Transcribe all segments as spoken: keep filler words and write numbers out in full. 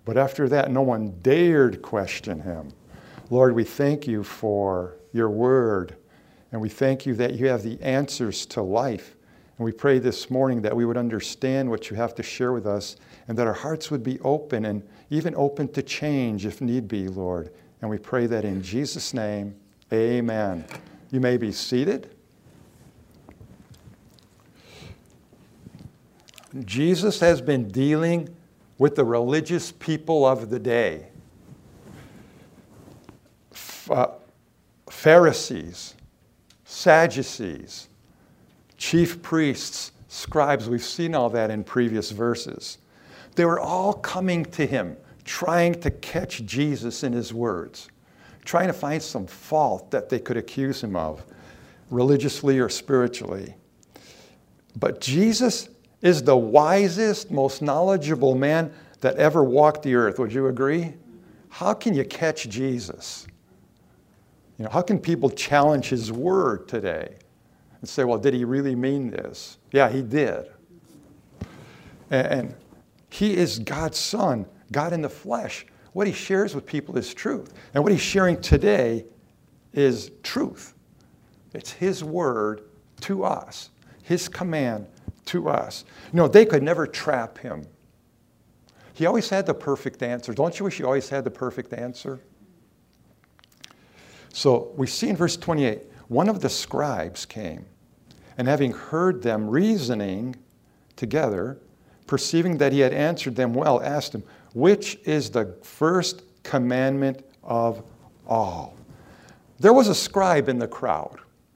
But after that, no one dared question him. Lord, we thank you for your word, and we thank you that you have the answers to life. And we pray this morning that we would understand what you have to share with us, and that our hearts would be open, and even open to change if need be, Lord. And we pray that in Jesus' name, amen. You may be seated. Jesus has been dealing with the religious people of the day. Uh, Pharisees, Sadducees, chief priests, scribes. We've seen all that in previous verses. They were all coming to him, trying to catch Jesus in his words, trying to find some fault that they could accuse him of, religiously or spiritually. But Jesus is the wisest, most knowledgeable man that ever walked the earth. Would you agree? How can you catch Jesus? You know, how can people challenge his word today and say, well, did he really mean this? Yeah, he did. And, and he is God's son, God in the flesh. What he shares with people is truth. And what he's sharing today is truth. It's his word to us, his command to us. You know, they could never trap him. He always had the perfect answer. Don't you wish you always had the perfect answer? So we see in verse twenty-eight, one of the scribes came, and having heard them reasoning together, perceiving that he had answered them well, asked him, which is the first commandment of all? There was a scribe in the crowd.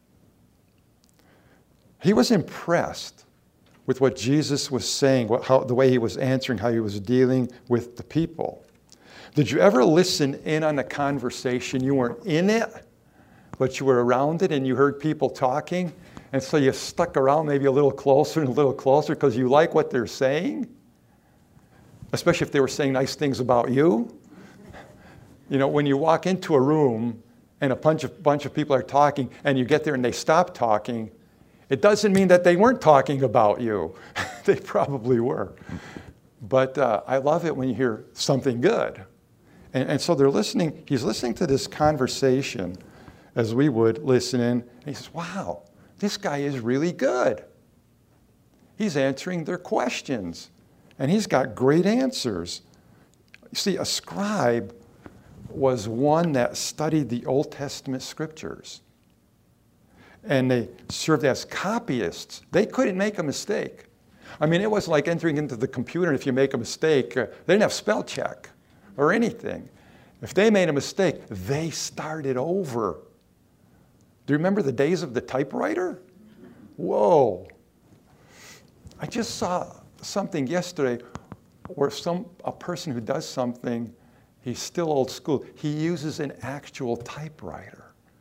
He was impressed with what Jesus was saying, what, how, the way he was answering, how he was dealing with the people. Did you ever listen in on a conversation? You weren't in it, but you were around it and you heard people talking, and so you stuck around maybe a little closer and a little closer because you like what they're saying, especially if they were saying nice things about you. You know, when you walk into a room and a bunch of, bunch of people are talking and you get there and they stop talking, it doesn't mean that they weren't talking about you. They probably were. But uh, I love it when you hear something good. And, and so they're listening. He's listening to this conversation as we would listen in. And he says, wow, this guy is really good. He's answering their questions. And he's got great answers. You see, a scribe was one that studied the Old Testament scriptures. And they served as copyists. They couldn't make a mistake. I mean, it wasn't like entering into the computer, and if you make a mistake, uh, they didn't have spell check or anything. If they made a mistake, they started over. Do you remember the days of the typewriter? Whoa. I just saw something yesterday where some a person who does something, he's still old school, he uses an actual typewriter.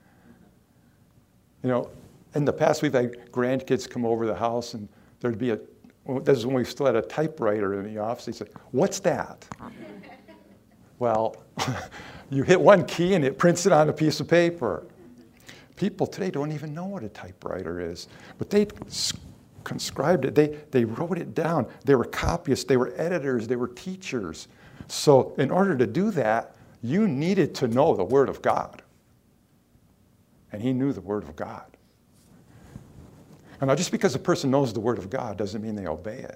You know, in the past, we've had grandkids come over the house, and there'd be a, well, this is when we still had a typewriter in the office. He said, what's that? Well, you hit one key, and it prints it on a piece of paper. People today don't even know what a typewriter is, but they conscribed it. They, they wrote it down. They were copyists. They were editors. They were teachers. So in order to do that, you needed to know the Word of God. And he knew the Word of God. And now just because a person knows the Word of God doesn't mean they obey it.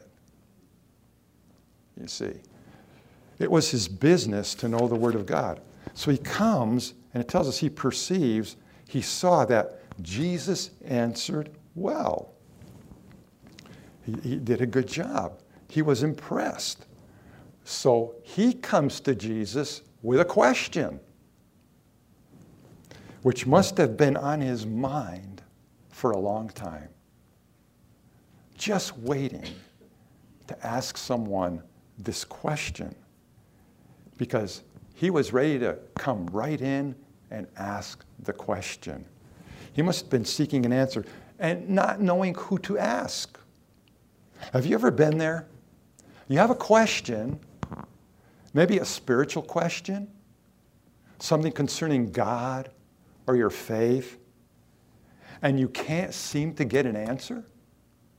You see. It was his business to know the Word of God. So he comes, and it tells us he perceives, he saw that Jesus answered well. He, he did a good job. He was impressed. So he comes to Jesus with a question, which must have been on his mind for a long time. Just waiting to ask someone this question, because he was ready to come right in and ask the question. He must have been seeking an answer and not knowing who to ask. Have you ever been there? You have a question, maybe a spiritual question, something concerning God or your faith, and you can't seem to get an answer?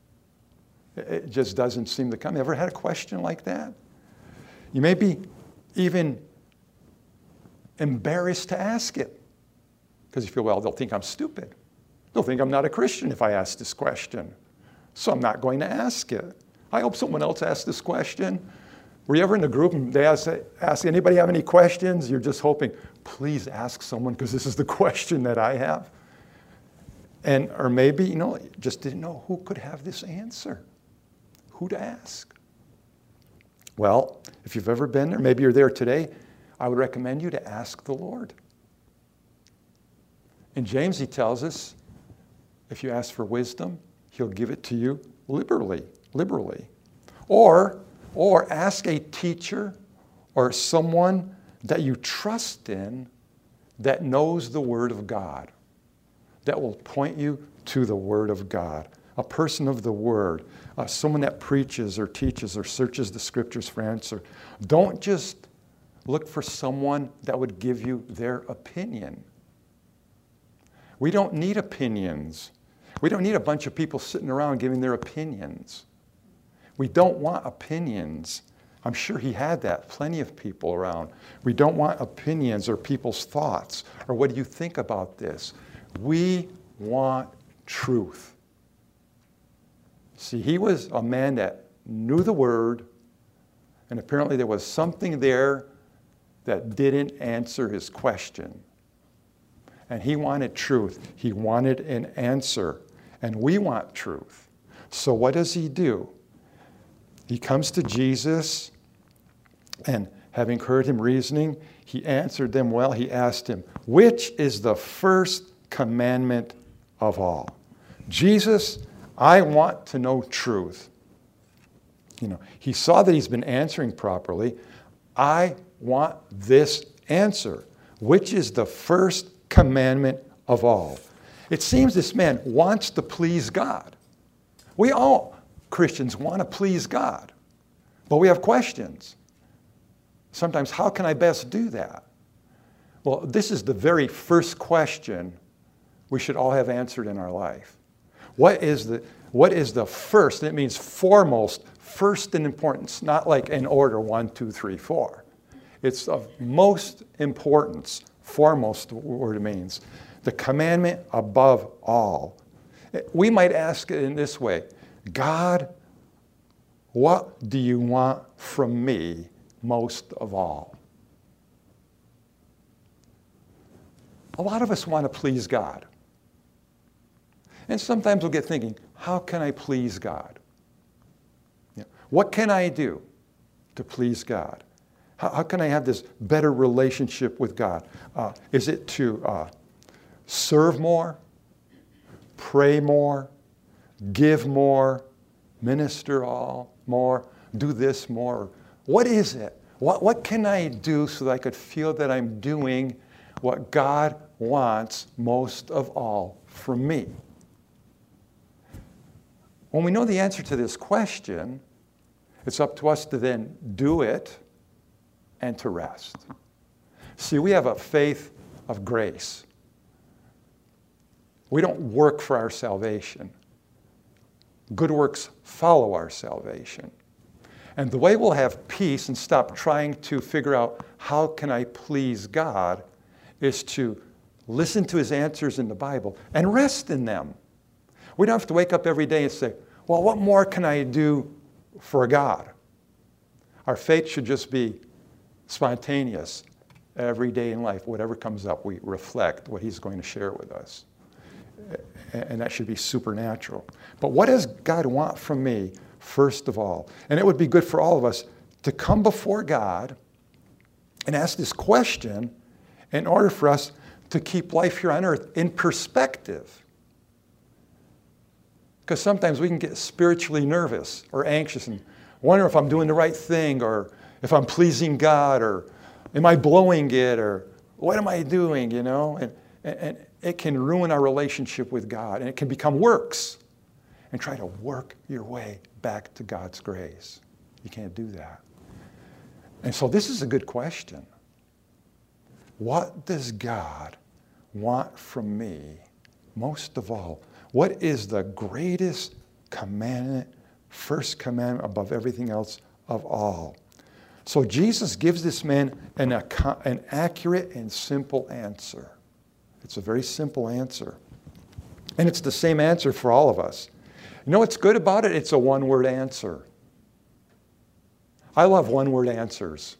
It just doesn't seem to come. You ever had a question like that? You may be even embarrassed to ask it. Because you feel, well, they'll think I'm stupid. They'll think I'm not a Christian if I ask this question. So I'm not going to ask it. I hope someone else asks this question. Were you ever in a group and they ask, ask anybody have any questions? You're just hoping, please ask someone because this is the question that I have. And, or maybe, you know, just didn't know who could have this answer, who to ask. Well, if you've ever been there, maybe you're there today, I would recommend you to ask the Lord. In James, he tells us, if you ask for wisdom, he'll give it to you liberally, liberally. Or, or ask a teacher or someone that you trust in that knows the Word of God, that will point you to the Word of God. A person of the Word, uh, someone that preaches or teaches or searches the Scriptures for answer. Don't just look for someone that would give you their opinion. We don't need opinions. We don't need a bunch of people sitting around giving their opinions. We don't want opinions. I'm sure he had that, plenty of people around. We don't want opinions or people's thoughts or what do you think about this? We want truth. See, he was a man that knew the Word, and apparently there was something there that didn't answer his question. And he wanted truth. He wanted an answer. And we want truth. So what does he do? He comes to Jesus, and having heard him reasoning, he answered them well. He asked him, which is the first commandment of all? Jesus, I want to know truth. You know, he saw that he's been answering properly. I want this answer. Which is the first commandment of all? It seems this man wants to please God. We all, Christians, want to please God. But we have questions. Sometimes, how can I best do that? Well, this is the very first question we should all have answered in our life. What is the, what is the first? It means foremost, first in importance, not like in order, one, two, three, four. It's of most importance, foremost, the word means. The commandment above all. We might ask it in this way, God, what do you want from me most of all? A lot of us want to please God. And sometimes we'll get thinking, how can I please God? You know, what can I do to please God? How, how can I have this better relationship with God? Uh, is it to uh, serve more, pray more, give more, minister all more, do this more? What is it? What, what can I do so that I could feel that I'm doing what God wants most of all from me? When we know the answer to this question, it's up to us to then do it and to rest. See, we have a faith of grace. We don't work for our salvation. Good works follow our salvation. And the way we'll have peace and stop trying to figure out how can I please God is to listen to his answers in the Bible and rest in them. We don't have to wake up every day and say, well, what more can I do for God? Our faith should just be spontaneous every day in life. Whatever comes up, we reflect what he's going to share with us. And that should be supernatural. But what does God want from me, first of all? And it would be good for all of us to come before God and ask this question in order for us to keep life here on earth in perspective. Because sometimes we can get spiritually nervous or anxious and wonder if I'm doing the right thing or if I'm pleasing God or am I blowing it or what am I doing, you know? And, and it can ruin our relationship with God and it can become works and try to work your way back to God's grace. You can't do that. And so this is a good question. What does God want from me most of all? What is the greatest commandment, first commandment above everything else of all? So Jesus gives this man an, an accurate and simple answer. It's a very simple answer. And it's the same answer for all of us. You know what's good about it? It's a one-word answer. I love one-word answers.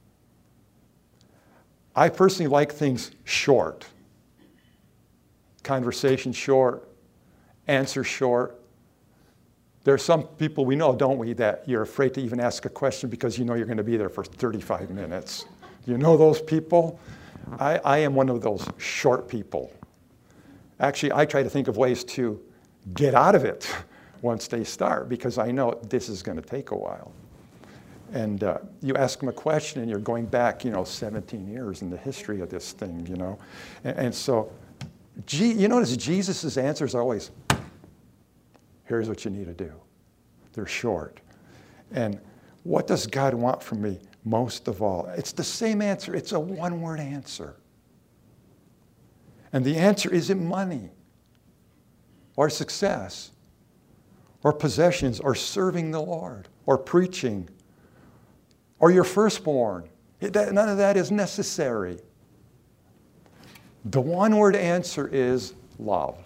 I personally like things short. Conversation short, answer short. There are some people we know, don't we, that you're afraid to even ask a question because you know you're going to be there for thirty-five minutes. You know those people? I, I am one of those short people. Actually, I try to think of ways to get out of it once they start because I know this is going to take a while. And uh, you ask them a question and you're going back, you know, seventeen years in the history of this thing, you know. And, and so, G, you notice Jesus' answers are always, here's what you need to do. They're short. And what does God want from me most of all? It's the same answer. It's a one-word answer. And the answer isn't money or success or possessions or serving the Lord or preaching or your firstborn. It, that, none of that is necessary. The one-word answer is love.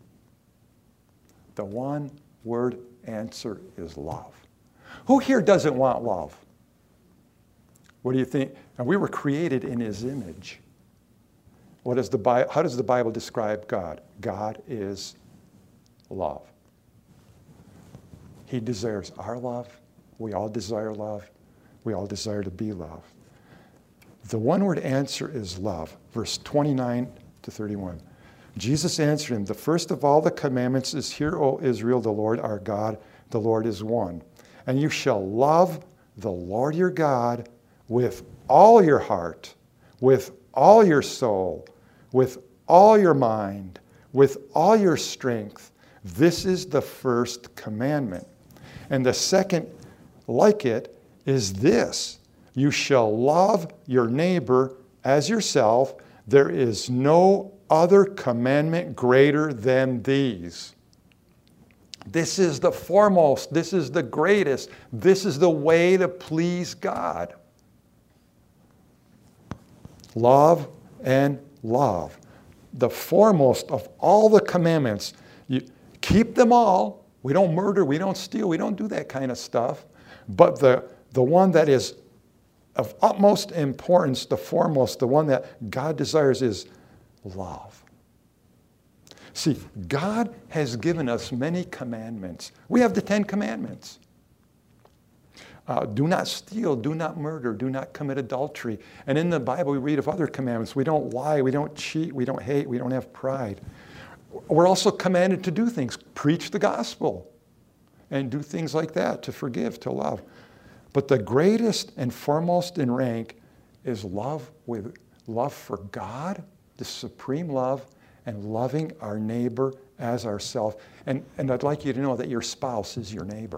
The one-word answer is love. Who here doesn't want love? What do you think? And we were created in His image. What is the Bible, how does the Bible describe God? God is love. He desires our love. We all desire love. We all desire to be loved. The one-word answer is love. Verse twenty-nine to thirty-one. Jesus answered him, the first of all the commandments is, hear, O Israel, the Lord our God, the Lord is one. And you shall love the Lord your God with all your heart, with all your soul, with all your mind, with all your strength. This is the first commandment. And the second, like it, is this. You shall love your neighbor as yourself. There is no other commandment greater than these. This is the foremost. This is the greatest. This is the way to please God. Love and love. The foremost of all the commandments. You keep them all. We don't murder. We don't steal. We don't do that kind of stuff. But the, the one that is of utmost importance, the foremost, the one that God desires is love. See, God has given us many commandments. We have the Ten Commandments. Uh, do not steal, do not murder, do not commit adultery. And in the Bible, we read of other commandments. We don't lie, we don't cheat, we don't hate, we don't have pride. We're also commanded to do things, preach the gospel, and do things like that, to forgive, to love. But the greatest and foremost in rank is love with love for God, the supreme love, and loving our neighbor as ourselves. And, and I'd like you to know that your spouse is your neighbor.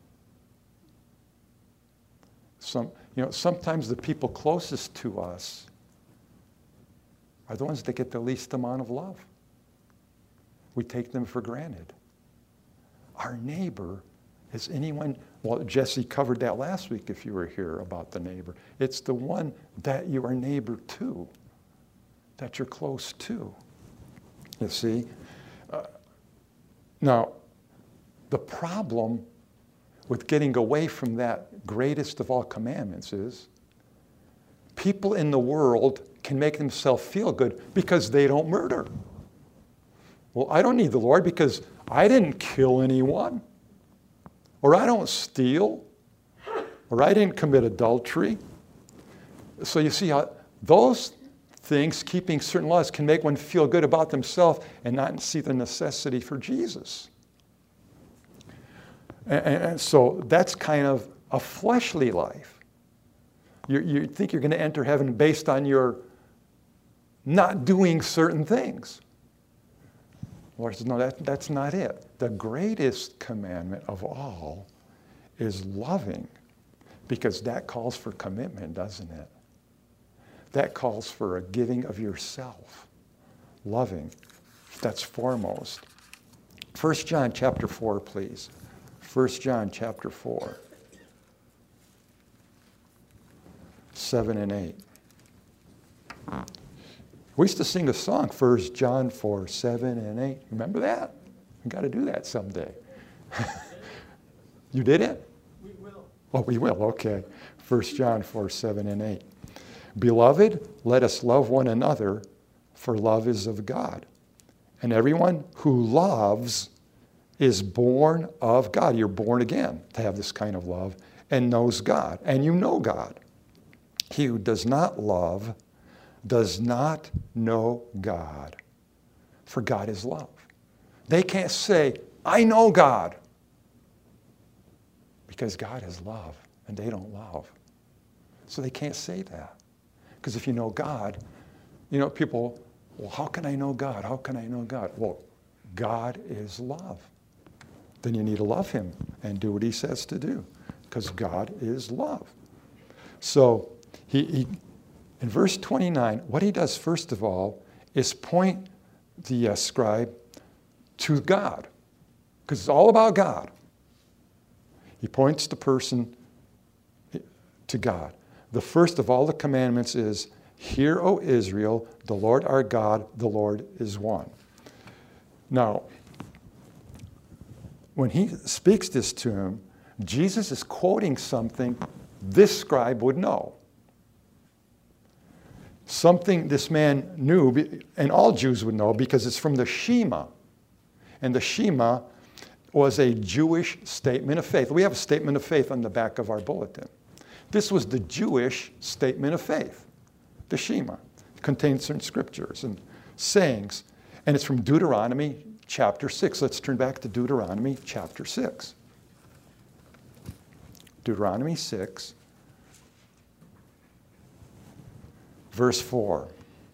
Some, you know, sometimes the people closest to us are the ones that get the least amount of love. We take them for granted. Our neighbor is anyone, well, Jesse covered that last week if you were here about the neighbor. It's the one that you are neighbor to, that you're close to. You see? Uh, now, the problem with getting away from that greatest of all commandments is people in the world can make themselves feel good because they don't murder. Well, I don't need the Lord because I didn't kill anyone, or I don't steal, or I didn't commit adultery. So you see how those things, keeping certain laws, can make one feel good about themselves and not see the necessity for Jesus. And, and so that's kind of a fleshly life. You, you think you're going to enter heaven based on your not doing certain things. The Lord says, no, that, that's not it. The greatest commandment of all is loving, because that calls for commitment, doesn't it? That calls for a giving of yourself. Loving. That's foremost. First John chapter four, please. First John chapter four. seven and eight. We used to sing a song, First John four, seven and eight. Remember that? We got to do that someday. You did it? We will. Oh, we will, okay. First John four, seven and eight. Beloved, let us love one another, for love is of God. And everyone who loves is born of God. You're born again to have this kind of love and knows God. And you know God. He who does not love does not know God, for God is love. They can't say, I know God, because God is love, and they don't love. So they can't say that. Because if you know God, you know, people, well, how can I know God? How can I know God? Well, God is love. Then you need to love him and do what he says to do, because God is love. So he, he in verse twenty-nine, what he does first of all is point the uh, scribe to God, because it's all about God. He points the person to God. The first of all the commandments is, Hear, O Israel, the Lord our God, the Lord is one. Now, when he speaks this to him, Jesus is quoting something this scribe would know. Something this man knew, and all Jews would know, because it's from the Shema. And the Shema was a Jewish statement of faith. We have a statement of faith on the back of our bulletin. This was the Jewish statement of faith. The Shema. It contains certain scriptures and sayings. And it's from Deuteronomy chapter six. Let's turn back to Deuteronomy chapter six. Deuteronomy six, verse four.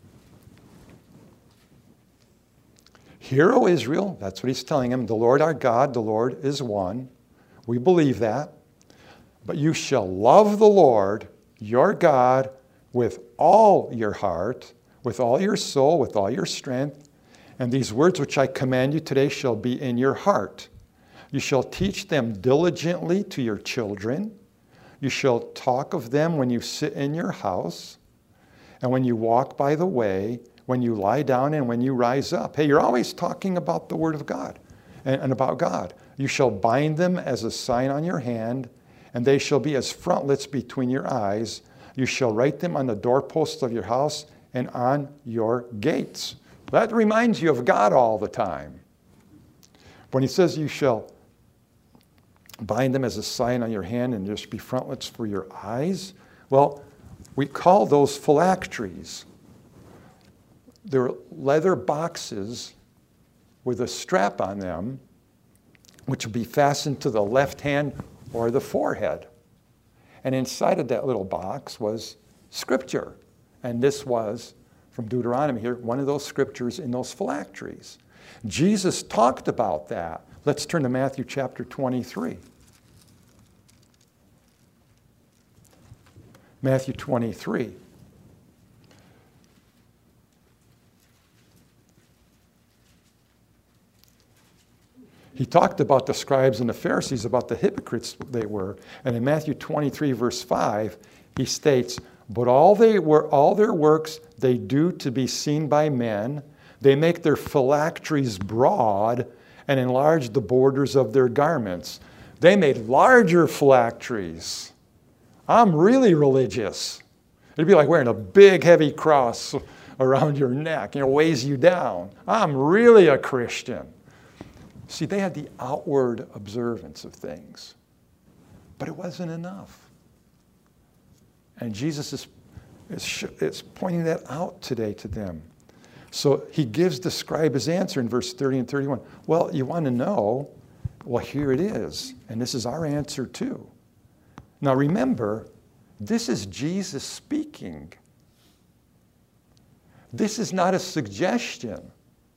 Hear, O Israel, that's what he's telling him, the Lord our God, the Lord is one. We believe that. But you shall love the Lord, your God, with all your heart, with all your soul, with all your strength. And these words which I command you today shall be in your heart. You shall teach them diligently to your children. You shall talk of them when you sit in your house, and when you walk by the way, when you lie down and when you rise up. Hey, you're always talking about the Word of God and, and about God. You shall bind them as a sign on your hand, and they shall be as frontlets between your eyes. You shall write them on the doorposts of your house and on your gates. That reminds you of God all the time. When he says you shall bind them as a sign on your hand and there shall be frontlets for your eyes, well, we call those phylacteries. They're leather boxes with a strap on them, which will be fastened to the left hand or the forehead. And inside of that little box was scripture. And this was, from Deuteronomy here, one of those scriptures in those phylacteries. Jesus talked about that. Let's turn to Matthew chapter twenty-three. Matthew twenty-three. He talked about the scribes and the Pharisees, about the hypocrites they were. And in Matthew twenty-three, verse five, he states, But all they were, all their works they do to be seen by men. They make their phylacteries broad and enlarge the borders of their garments. They made larger phylacteries. I'm really religious. It'd be like wearing a big, heavy cross around your neck, you know, weighs you down. I'm really a Christian. See, they had the outward observance of things, but it wasn't enough. And Jesus is, is, is pointing that out today to them. So he gives the scribe his answer in verse thirty and thirty-one. Well, you want to know? Well, here it is. And this is our answer too. Now remember, this is Jesus speaking. This is not a suggestion.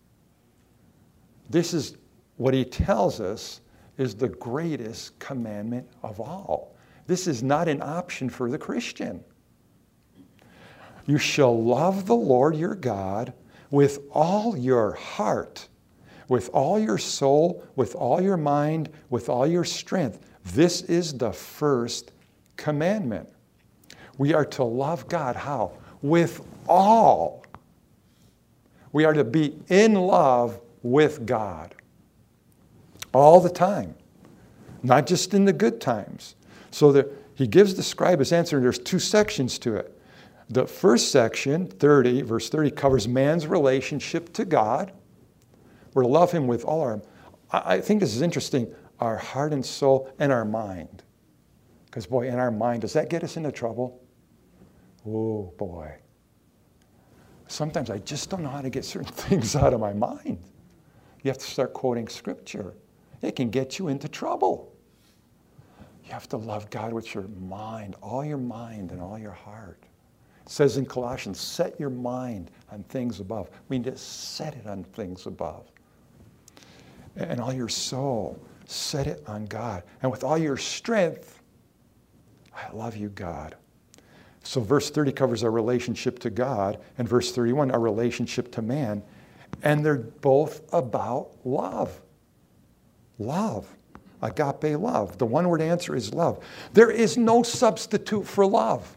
This is what he tells us is the greatest commandment of all. This is not an option for the Christian. You shall love the Lord your God with all your heart, with all your soul, with all your mind, with all your strength. This is the first commandment. We are to love God. How? With all. We are to be in love with God all the time, not just in the good times. So that he gives the scribe his answer, and there's two sections to it. The first section, thirty, verse thirty, covers man's relationship to God. We're to love him with all our, I think this is interesting, our heart and soul and our mind. Because boy, in our mind, does that get us into trouble? Oh boy. Sometimes I just don't know how to get certain things out of my mind. You have to start quoting scripture. It can get you into trouble. You have to love God with your mind, all your mind and all your heart. It says in Colossians, set your mind on things above. We need to set it on things above. And all your soul, set it on God. And with all your strength, I love you, God. So verse thirty covers our relationship to God, and verse thirty-one, our relationship to man. And they're both about love. Love. Agape love. The one word answer is love. There is no substitute for love.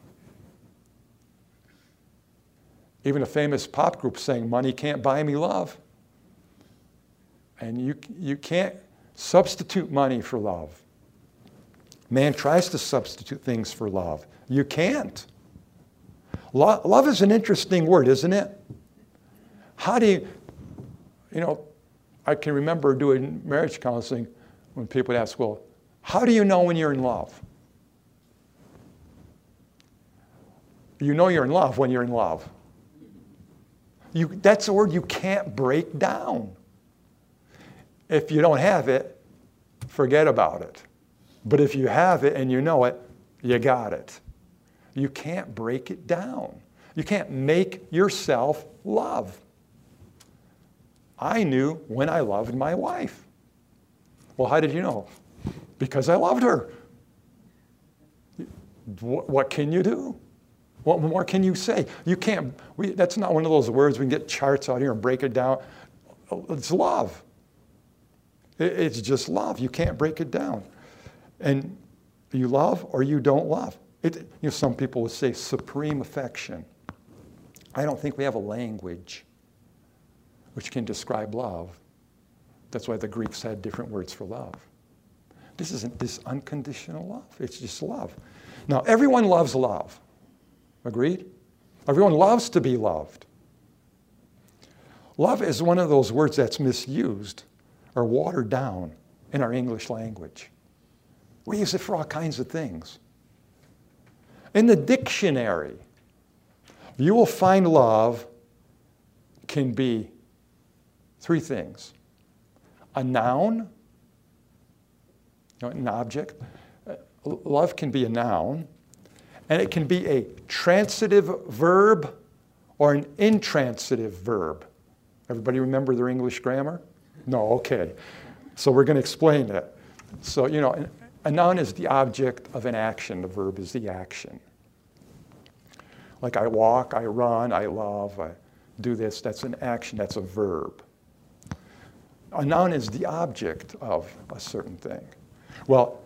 Even a famous pop group saying, money can't buy me love. And you, you can't substitute money for love. Man tries to substitute things for love. You can't. Lo- love is an interesting word, isn't it? How do you, you know, I can remember doing marriage counseling when people would ask, well, how do you know when you're in love? You know you're in love when you're in love. You, that's a word you can't break down. If you don't have it, forget about it. But if you have it and you know it, you got it. You can't break it down. You can't make yourself love. I knew when I loved my wife. Well, how did you know? Because I loved her. What can you do? What more can you say? You can't, we, that's not one of those words we can get charts out here and break it down. It's love. It's just love. You can't break it down. And you love or you don't love. It, you know, some people would say supreme affection. I don't think we have a language which can describe love. That's why the Greeks had different words for love. This isn't this unconditional love. It's just love. Now, everyone loves love. Agreed? Everyone loves to be loved. Love is one of those words that's misused or watered down in our English language. We use it for all kinds of things. In the dictionary, you will find love can be three things. A noun, you know, an object. Love can be a noun, and it can be a transitive verb or an intransitive verb. Everybody remember their English grammar? No, okay. So we're going to explain that. So, you know, a noun is the object of an action. The verb is the action. Like I walk, I run, I love, I do this. That's an action. That's a verb. A noun is the object of a certain thing. Well,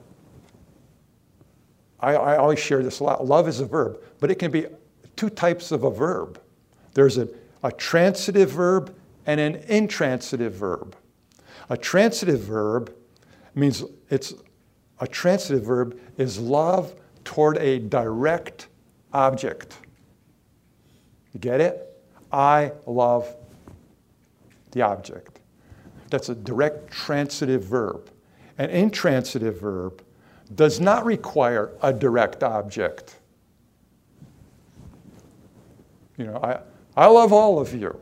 I, I always share this a lot. Love is a verb, but it can be two types of a verb. There's a, a transitive verb and an intransitive verb. A transitive verb means it's a transitive verb is love toward a direct object. You get it? I love the object. That's a direct transitive verb. An intransitive verb does not require a direct object. You know, I, I love all of you.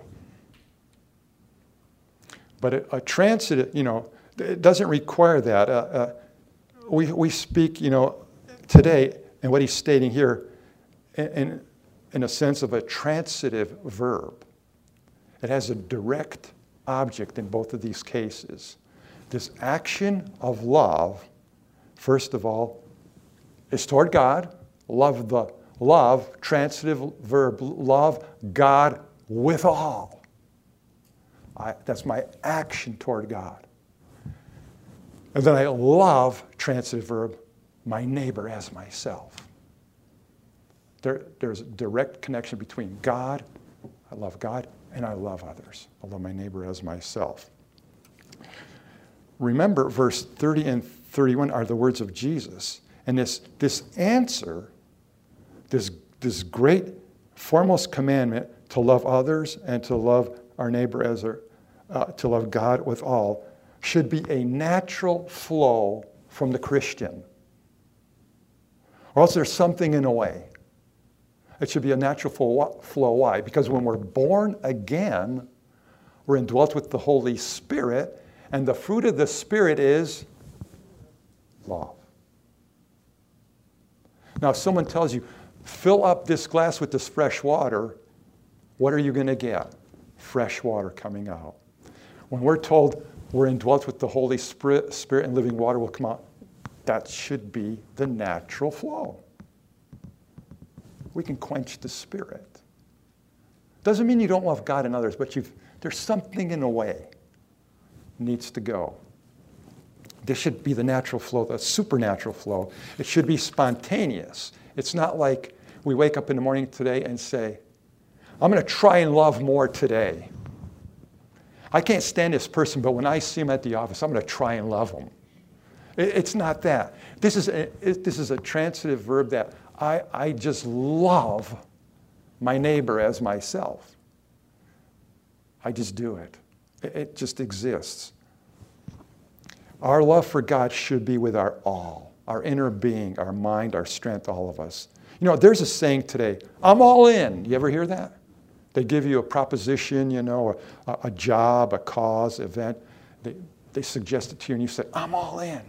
But a, a transitive, you know, it doesn't require that. Uh, uh, we, we speak, you know, today, and what he's stating here, in, in, in a sense of a transitive verb. It has a direct object in both of these cases. This action of love, first of all, is toward God. Love the love, transitive verb, love God with all. I, that's my action toward God. And then I love, transitive verb, my neighbor as myself. There, there's a direct connection between God, I love God, and I love others. I love my neighbor as myself. Remember, verse thirty and thirty-one are the words of Jesus. And this, this answer, this, this great foremost commandment to love others and to love our neighbor as our, uh, to love God with all, should be a natural flow from the Christian. Or else there's something in the way. It should be a natural flow. flow. Why? Because when we're born again, we're indwelt with the Holy Spirit, and the fruit of the Spirit is love. Now, if someone tells you, fill up this glass with this fresh water, what are you going to get? Fresh water coming out. When we're told we're indwelt with the Holy Spirit, Spirit and living water will come out, that should be the natural flow. We can quench the Spirit. Doesn't mean you don't love God and others, but you've, there's something in the way needs to go. This should be the natural flow, the supernatural flow. It should be spontaneous. It's not like we wake up in the morning today and say, I'm going to try and love more today. I can't stand this person, but when I see him at the office, I'm going to try and love him. It's not that. This is a, this is a transitive verb that I, I just love my neighbor as myself. I just do it. It just exists. Our love for God should be with our all, our inner being, our mind, our strength, all of us. You know, there's a saying today, I'm all in. You ever hear that? They give you a proposition, you know, a, a job, a cause, event. They, they suggest it to you and you say, I'm all in.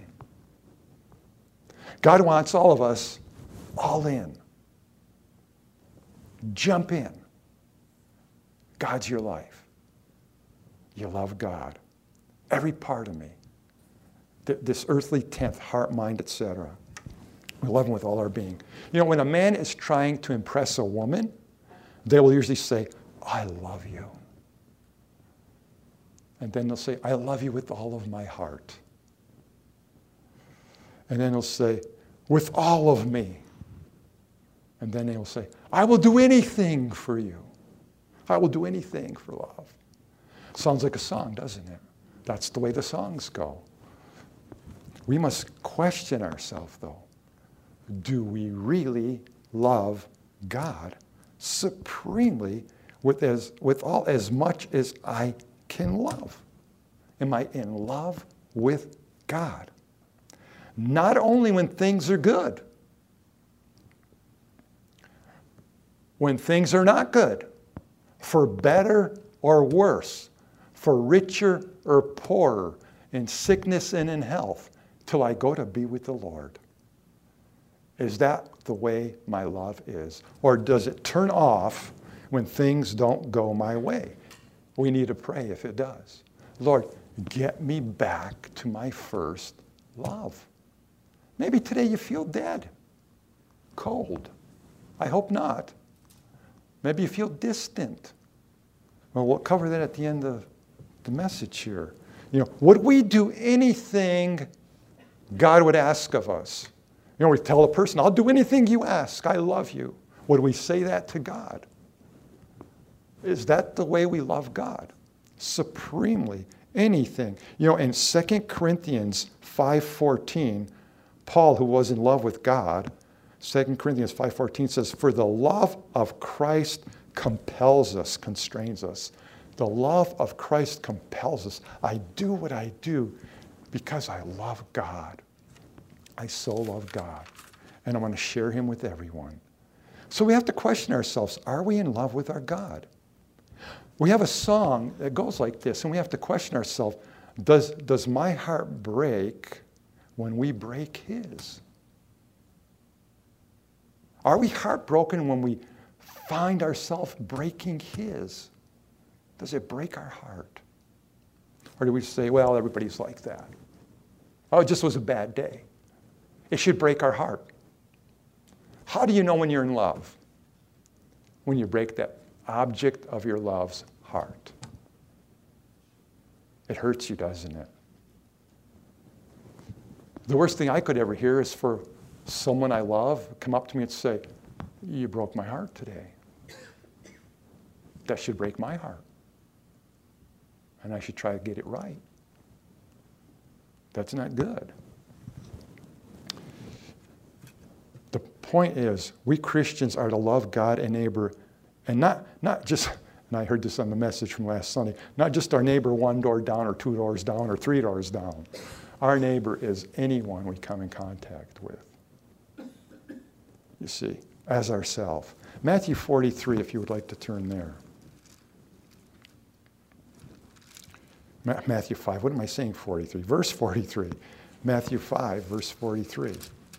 God wants all of us all in. Jump in. God's your life. You love God. Every part of me. This earthly tenth, heart, mind, et cetera. We love him with all our being. You know, when a man is trying to impress a woman, they will usually say, I love you. And then they'll say, I love you with all of my heart. And then they'll say, with all of me. And then they will say, I will do anything for you. I will do anything for love. Sounds like a song, doesn't it? That's the way the songs go. We must question ourselves, though. Do we really love God supremely with as with all as much as I can love? Am I in love with God? Not only when things are good, when things are not good, for better or worse, for richer or poorer, in sickness and in health, till I go to be with the Lord. Is that the way my love is? Or does it turn off when things don't go my way? We need to pray if it does. Lord, get me back to my first love. Maybe today you feel dead, cold. I hope not. Maybe you feel distant. Well, we'll cover that at the end of the message here. You know, would we do anything God would ask of us? You know, we tell a person, I'll do anything you ask. I love you. Would we say that to God? Is that the way we love God? Supremely. Anything. You know, in Second Corinthians five fourteen, Paul, who was in love with God, Second Corinthians five fourteen says, for the love of Christ compels us, constrains us. The love of Christ compels us. I do what I do because I love God. I so love God. And I want to share him with everyone. So we have to question ourselves, are we in love with our God? We have a song that goes like this, and we have to question ourselves, does, does my heart break when we break his? Are we heartbroken when we find ourselves breaking his? Does it break our heart? Or do we say, well, everybody's like that? Oh, it just was a bad day. It should break our heart. How do you know when you're in love? When you break that object of your love's heart. It hurts you, doesn't it? The worst thing I could ever hear is for someone I love come up to me and say, You broke my heart today. That should break my heart. And I should try to get it right. That's not good. The point is, we Christians are to love God and neighbor, and not, not just, and I heard this on the message from last Sunday, not just our neighbor one door down or two doors down or three doors down. Our neighbor is anyone we come in contact with. You see, as ourselves. Matthew forty-three, if you would like to turn there. Ma- Matthew five, what am I saying, forty-three? Verse forty-three. Matthew five, verse forty-three.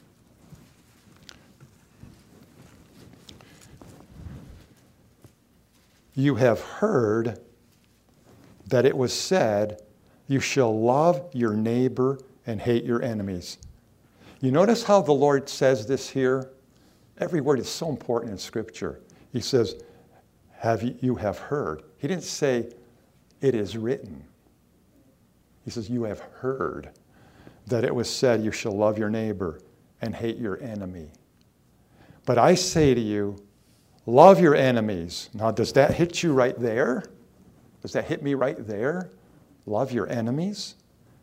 You have heard that it was said, you shall love your neighbor and hate your enemies. You notice how the Lord says this here? Every word is so important in Scripture. He says, have you, you have heard. He didn't say, it is written. He says, you have heard that it was said, you shall love your neighbor and hate your enemy. But I say to you, love your enemies. Now, does that hit you right there? Does that hit me right there? Love your enemies.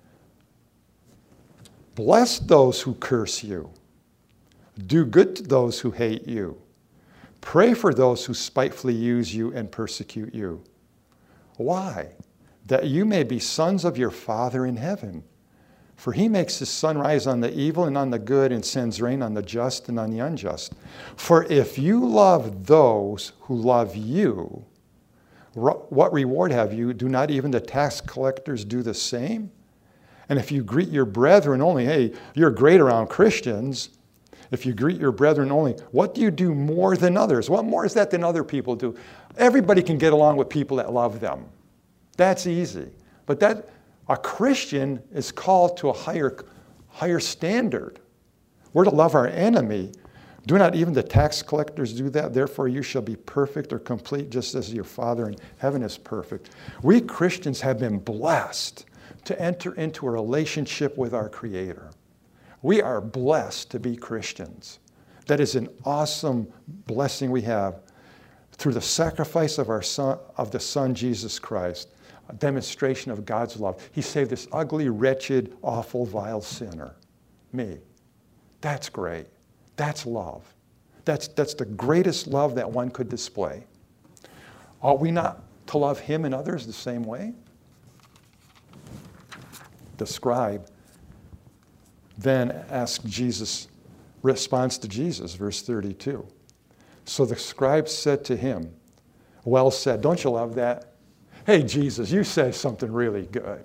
Bless those who curse you. Do good to those who hate you. Pray for those who spitefully use you and persecute you. Why? That you may be sons of your Father in heaven. For he makes his sun rise on the evil and on the good, and sends rain on the just and on the unjust. For if you love those who love you, what reward have you? Do not even the tax collectors do the same? And if you greet your brethren only, hey, you're great around Christians. If you greet your brethren only, what do you do more than others? What more is that than other people do? Everybody can get along with people that love them. That's easy. But that a Christian is called to a higher, higher standard. We're to love our enemy. Do not even the tax collectors do that? Therefore you shall be perfect or complete, just as your Father in heaven is perfect. We Christians have been blessed to enter into a relationship with our Creator. We are blessed to be Christians. That is an awesome blessing we have through the sacrifice of our Son, of the Son Jesus Christ, a demonstration of God's love. He saved this ugly, wretched, awful, vile sinner, me. That's great. That's love. That's, that's the greatest love that one could display. Ought we not to love him and others the same way? The scribe then asked Jesus, responds to Jesus, verse thirty-two. So the scribe said to him, well said. Don't you love that? Hey, Jesus, you said something really good.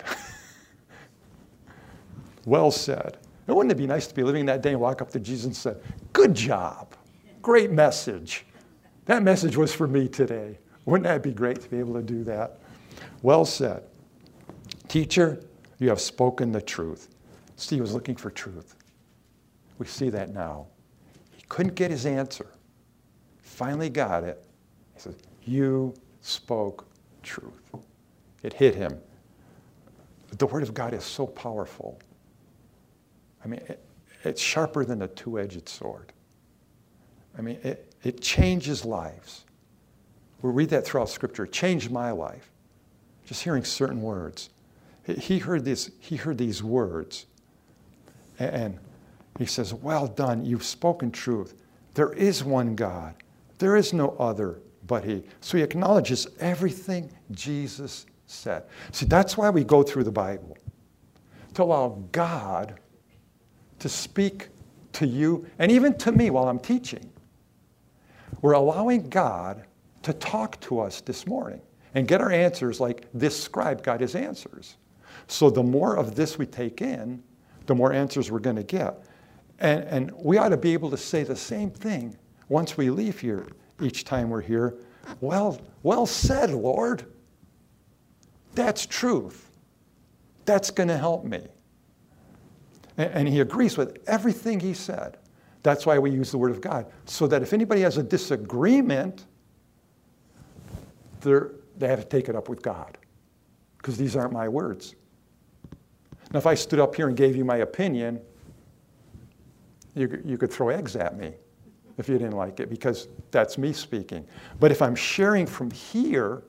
Well said. And wouldn't it be nice to be living that day and walk up to Jesus and say, good job. Great message. That message was for me today. Wouldn't that be great to be able to do that? Well said. Teacher, you have spoken the truth. See, he was looking for truth. We see that now. He couldn't get his answer. Finally got it. He says, you spoke truth. It hit him. The Word of God is so powerful. I mean, it, it's sharper than a two-edged sword. I mean, it, it changes lives. We read that throughout Scripture. It changed my life. Just hearing certain words. He heard this, he heard these words. And he says, well done, you've spoken truth. There is one God. There is no other but he. So he acknowledges everything Jesus said. See, that's why we go through the Bible. To allow God to speak to you and even to me while I'm teaching. We're allowing God to talk to us this morning and get our answers like this scribe got his answers. So the more of this we take in, the more answers we're going to get. And, and we ought to be able to say the same thing once we leave here, each time we're here. Well, well said, Lord. That's truth. That's going to help me. And, and he agrees with everything he said. That's why we use the Word of God. So that if anybody has a disagreement, they're, they have to take it up with God. Because these aren't my words. Now, if I stood up here and gave you my opinion, you, you could throw eggs at me. if you didn't like it, because that's me speaking. But if I'm sharing from here,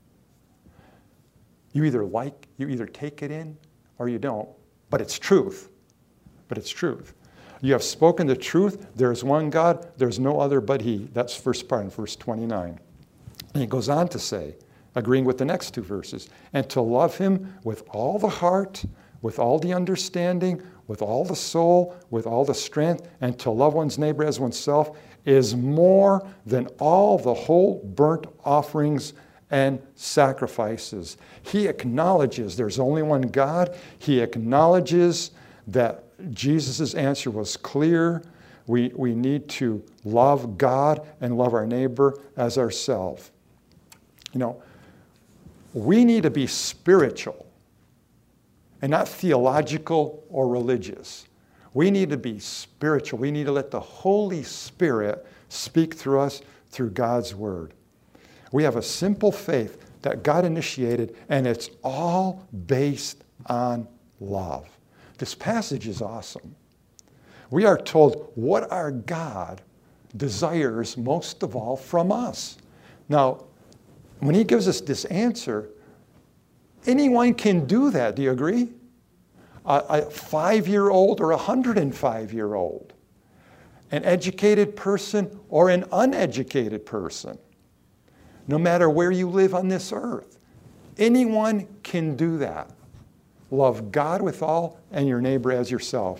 you either like, you either take it in or you don't. But it's truth. But it's truth. You have spoken the truth. There is one God. There's no other but He. That's the first part in verse twenty-nine. And he goes on to say, agreeing with the next two verses, and to love Him with all the heart, with all the understanding, with all the soul, with all the strength, and to love one's neighbor as oneself is more than all the whole burnt offerings and sacrifices. He acknowledges there's only one God. He acknowledges that Jesus' answer was clear. We, we need to love God and love our neighbor as ourselves. You know, we need to be spiritual and not theological or religious. We need to be spiritual. We need to let the Holy Spirit speak through us through God's Word. We have a simple faith that God initiated, and it's all based on love. This passage is awesome. We are told what our God desires most of all from us. Now, when He gives us this answer, anyone can do that. Do you agree? A, a five-year-old or a one hundred five-year-old, an educated person or an uneducated person, no matter where you live on this earth, anyone can do that. Love God with all and your neighbor as yourself.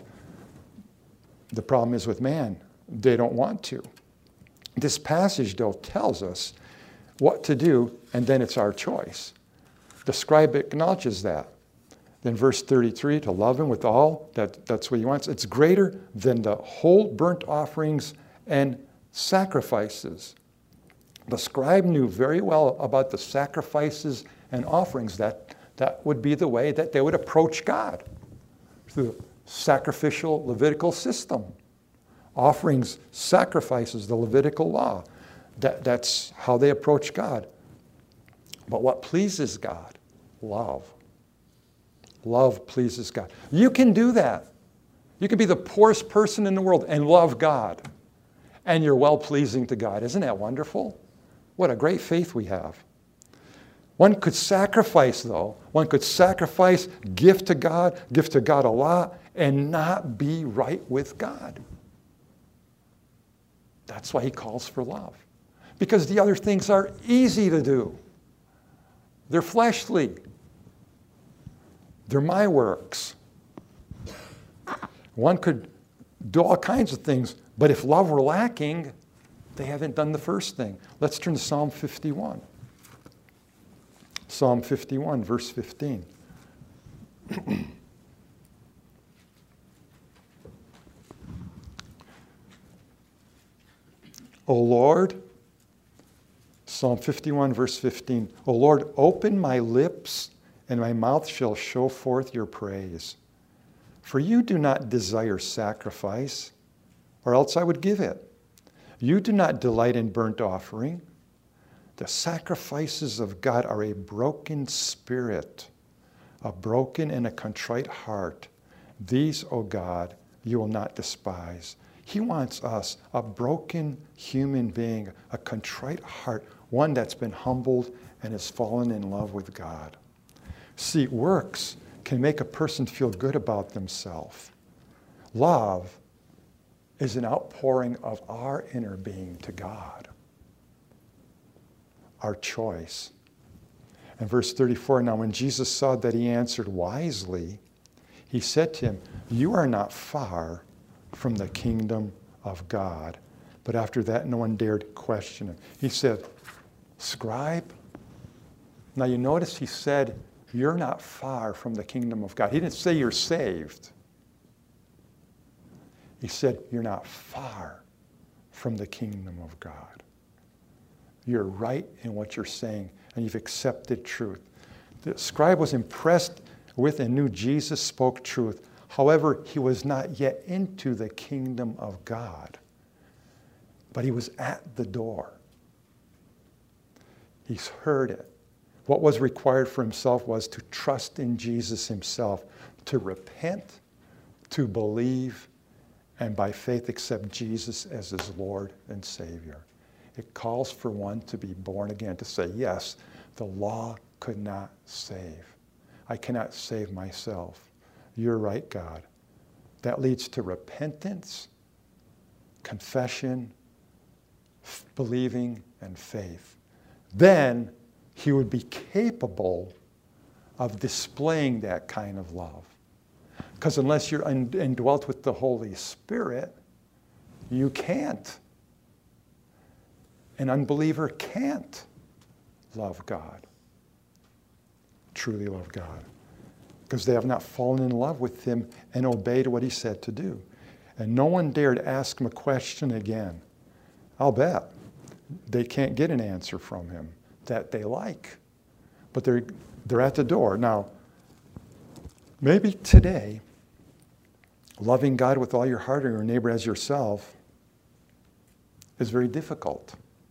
The problem is with man, they don't want to. This passage, though, tells us what to do, and then it's our choice. The scribe acknowledges that. Then verse thirty-three, to love Him with all, that, that's what He wants. It's greater than the whole burnt offerings and sacrifices. The scribe knew very well about the sacrifices and offerings. That, that would be the way that they would approach God, through the sacrificial Levitical system. Offerings, sacrifices, the Levitical law. That, that's how they approach God. But what pleases God? Love. Love pleases God. You can do that. You can be the poorest person in the world and love God. And you're well-pleasing to God. Isn't that wonderful? What a great faith we have. One could sacrifice, though. One could sacrifice, give to God, give to God a lot, and not be right with God. That's why He calls for love. Because the other things are easy to do. They're fleshly. They're my works. One could do all kinds of things, but if love were lacking, they haven't done the first thing. Let's turn to Psalm fifty-one. Psalm fifty-one, verse fifteen. O Lord, Psalm fifty-one, verse fifteen. O Lord, open my lips, and my mouth shall show forth your praise. For you do not desire sacrifice, or else I would give it. You do not delight in burnt offering. The sacrifices of God are a broken spirit, a broken and a contrite heart. These, O God, you will not despise. He wants us, a broken human being, a contrite heart, one that's been humbled and has fallen in love with God. See, works can make a person feel good about themselves. Love is an outpouring of our inner being to God. Our choice. And verse thirty-four, now when Jesus saw that he answered wisely, He said to him, you are not far from the kingdom of God. But after that, no one dared question him. He said, scribe. Now you notice he said, you're not far from the kingdom of God. He didn't say you're saved. He said, you're not far from the kingdom of God. You're right in what you're saying, and you've accepted truth. The scribe was impressed with and knew Jesus spoke truth. However, he was not yet into the kingdom of God. But he was at the door. He's heard it. What was required for himself was to trust in Jesus himself, to repent, to believe, and by faith accept Jesus as his Lord and Savior. It calls for one to be born again, to say, yes, the law could not save. I cannot save myself. You're right, God. That leads to repentance, confession, f- believing, and faith. Then he would be capable of displaying that kind of love. Because unless you're un- indwelt with the Holy Spirit, you can't. An unbeliever can't love God, truly love God, because they have not fallen in love with him and obeyed what he said to do. And no one dared ask him a question again. I'll bet they can't get an answer from him that they like. But they're, they're at the door. Now, maybe today, loving God with all your heart and your neighbor as yourself is very difficult.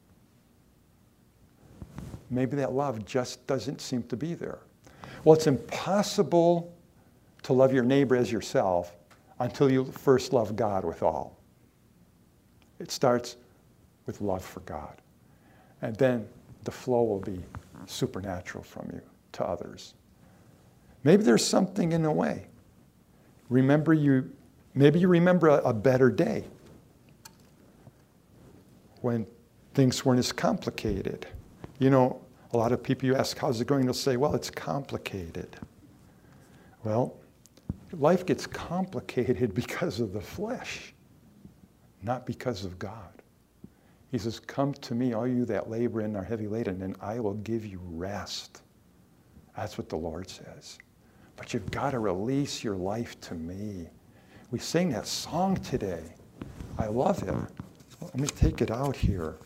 Maybe that love just doesn't seem to be there. Well, it's impossible to love your neighbor as yourself until you first love God with all. It starts with love for God. And then the flow will be supernatural from you to others. Maybe there's something in the way. Remember you, maybe you remember a, a better day when things weren't as complicated. You know, a lot of people you ask, how's it going? They'll say, well, it's complicated. Well, life gets complicated because of the flesh, not because of God. He says, come to me, all you that labor and are heavy laden, and I will give you rest. That's what the Lord says. But you've got to release your life to me. We sing that song today. I love it. Let me take it out here.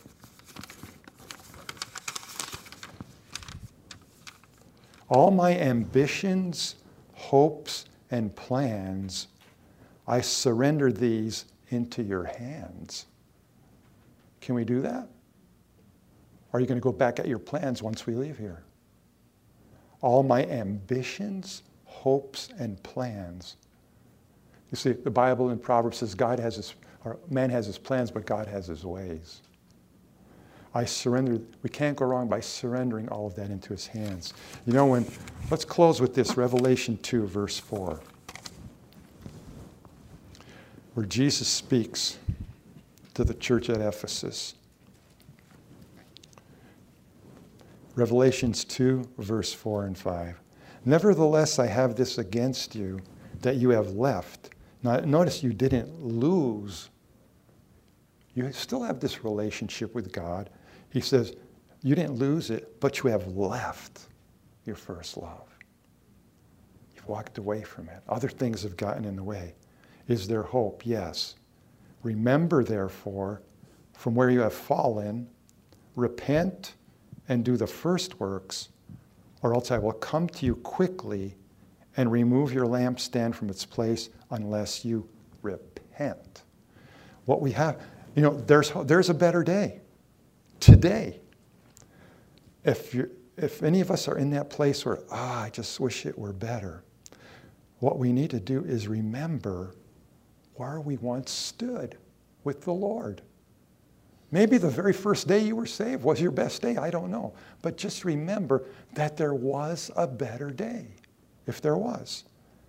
All my ambitions, hopes, and plans, I surrender these into your hands. Can we do that? Or are you going to go back at your plans once we leave here? All my ambitions, hopes, and plans. You see, the Bible in Proverbs says God has his, or man has his plans, but God has his ways. I surrender. We can't go wrong by surrendering all of that into his hands. You know, when, let's close with this, Revelation two, verse four, where Jesus speaks to the church at Ephesus. Revelations two, verse four and five. Nevertheless, I have this against you, that you have left. Now, notice you didn't lose. You still have this relationship with God. He says, you didn't lose it, but you have left your first love. You've walked away from it. Other things have gotten in the way. Is there hope? Yes. Remember, therefore, from where you have fallen, repent and do the first works, or else I will come to you quickly and remove your lampstand from its place unless you repent. What we have, you know, there's, there's a better day. Today. If you if any of us are in that place where, ah, I just wish it were better, what we need to do is remember where we once stood with the Lord. Maybe the very first day you were saved was your best day, I don't know. But just remember that there was a better day, if there was.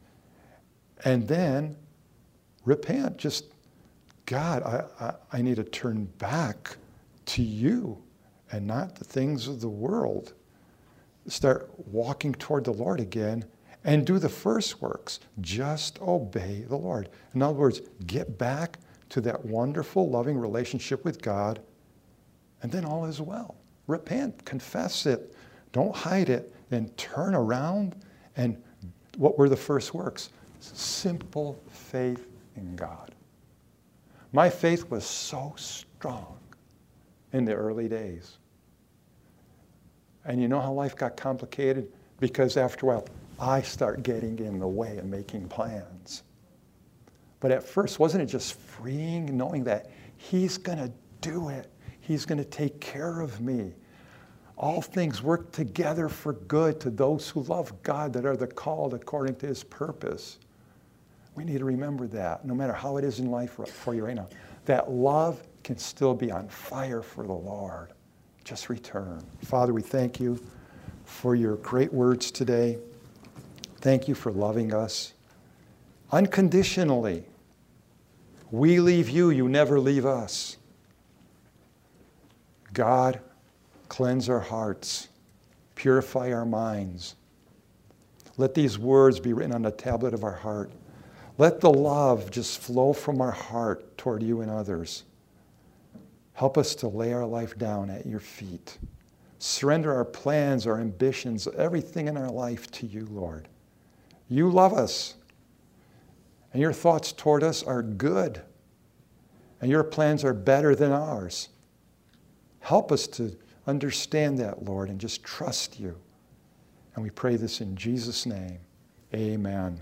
And then repent. Just, God, I, I, I need to turn back to you and not the things of the world. Start walking toward the Lord again and do the first works. Just obey the Lord. In other words, get back to that wonderful, loving relationship with God, and then all is well. Repent, confess it, don't hide it, and turn around. And what were the first works? Simple faith in God. My faith was so strong in the early days. And you know how life got complicated? Because after a while, I start getting in the way and making plans. But at first, wasn't it just freeing, knowing that he's going to do it? He's going to take care of me. All things work together for good to those who love God, that are the called according to his purpose. We need to remember that, no matter how it is in life for you right now. That love can still be on fire for the Lord. Just return. Father, we thank you for your great words today. Thank you for loving us unconditionally. We leave you, you never leave us. God, cleanse our hearts, purify our minds. Let these words be written on the tablet of our heart. Let the love just flow from our heart toward you and others. Help us to lay our life down at your feet. Surrender our plans, our ambitions, everything in our life to you, Lord. You love us. And your thoughts toward us are good. And your plans are better than ours. Help us to understand that, Lord, and just trust you. And we pray this in Jesus' name. Amen.